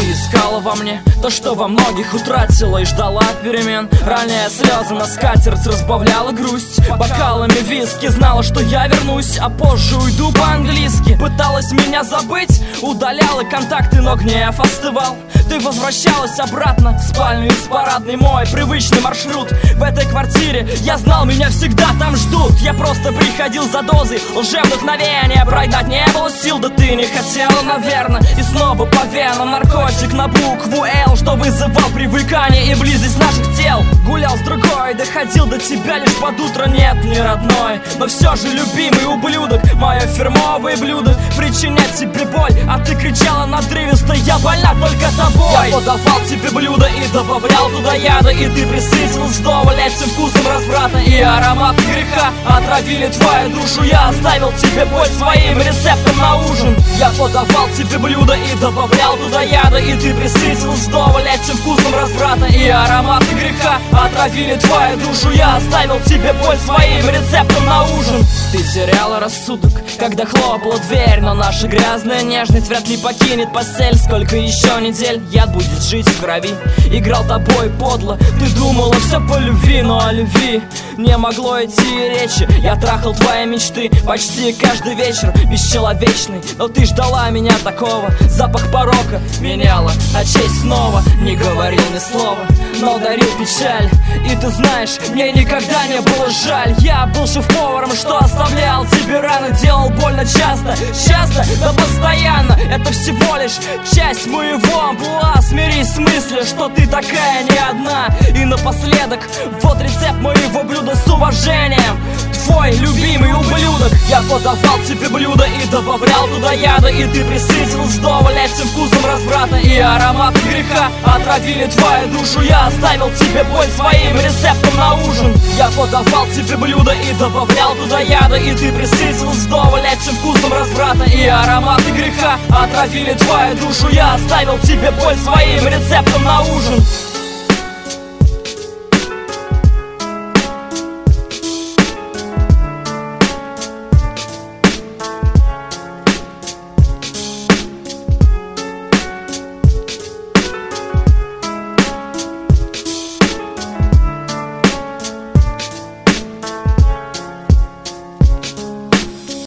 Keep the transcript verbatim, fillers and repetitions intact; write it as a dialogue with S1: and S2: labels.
S1: Ты искала во мне то, что во многих утратила, и ждала перемен. Ранее слезы на скатерть разбавляла грусть бокалами виски, знала, что я вернусь, а позже уйду по-английски. Пыталась меня забыть, удаляла контакты, но гнев остывал. Ты возвращалась обратно в спальню из парадной, мой привычный маршрут. В этой квартире я знал, меня всегда там ждут. Я просто приходил за дозой лжевдохновения, прогнать не было сил, да ты не хотела, наверное. И снова по венам наркотик на букву Л, что вызывал привыкание и близость наших тел. Гулял с другой, доходил до тебя лишь под утро. Нет, не родной, но все же любимый ублюдок. Мое фирмовое блюдо причинять тебе боль, а ты кричала надрывисто: я больна только тобой. Я подавал тебе блюдо и добавлял туда яда, и ты присытилась вдоволь этим вкусом разврата и аромат греха. Отравили твою душу, я оставил тебе боль своим рецептом на ужин. Я подавал тебе блюдо и добавлял туда яда, и ты присытилась вдоволь этим вкусом разврата и аромат греха. Отравили твою душу, я оставил тебе боль своим рецептом на ужин. Ты теряла рассудок, когда хлопала дверь, но наша грязная нежность вряд ли покинет постель. Сколько еще недель яд будет жить в крови? Играл тобой подло, ты думала все по любви, но о любви не могло идти речи. Я трахал твои мечты почти каждый вечер, бесчеловечный, но ты ждала меня такого. Запах порока меняла на честь снова. Не говорил ни слова, но дарил печаль. И ты знаешь, мне никогда не было жаль. Я был шеф-поваром, что оставлял тебе раны, делал больно часто, часто, да постоянно. Это всего лишь часть моего амплуа. Смирись с мыслью, что ты такая не одна. И напоследок, вот рецепт моего блюда с уважением. Твой любимый ублюдок. Я подавал тебе блюдо и добавлял туда яда, и ты присытилась вдоволь этим вкусом разврата и аромат греха. Отравили твою душу, я оставил тебе боль своим рецептом на ужин. Я подавал тебе блюдо и добавлял туда яда, и ты присытилась вдоволь этим вкусом разврата и аромат греха. Отравили твою душу, я оставил тебе боль своим рецептом на ужин.